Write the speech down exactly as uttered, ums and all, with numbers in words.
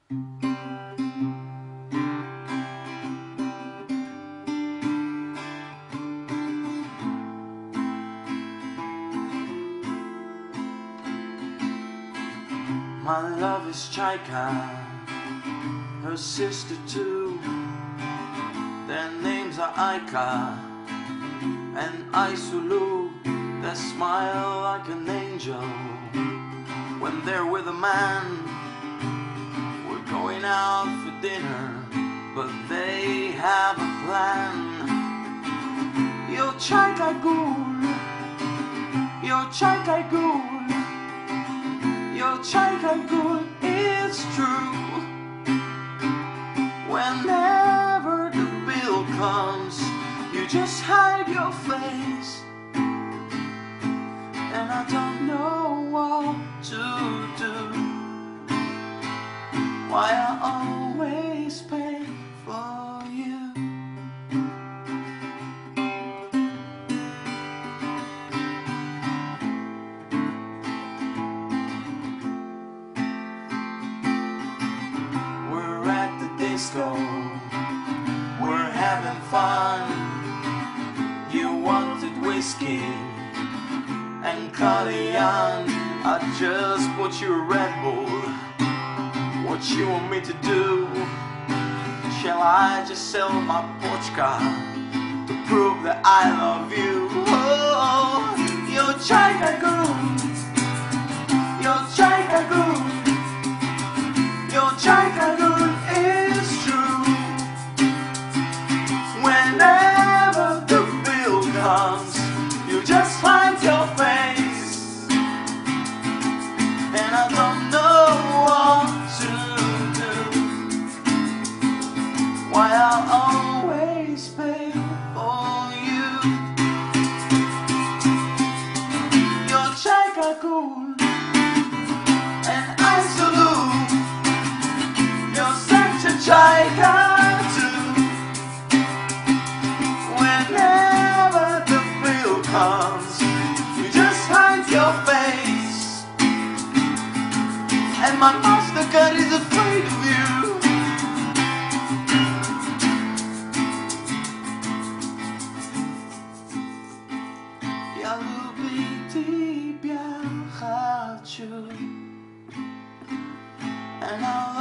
My love is Chaika, her sister too. Their names are Aika and Aisulu. They smile like an angel when they're with a man. We're going out for dinner, but they have a plan. Yo Chaika Gul, yo Chaika Gul, yo Chaika Gul, it's true. Whenever the bill comes, you just hide your face, and I don't know what to do. Why I always pay for you. We're at the disco, we're having fun. You wanted whiskey and Calian, I just bought you a Red Bull. What you want me to do? Shall I just sell my Porsche car to prove that I love you? Oh, yo Chaika Gul, yo Chaika Gul, yo Chaika Gul, it's true. Whenever the bill comes, you just find your face, and I don't know what to do. Why I'll always pay for you. You're Chaika Gul and Aisulu. You're such a Chaika too. Whenever the bill comes, you just hide your face, and my MasterCard is afraid of you. Я любить тебя хочу, and I'll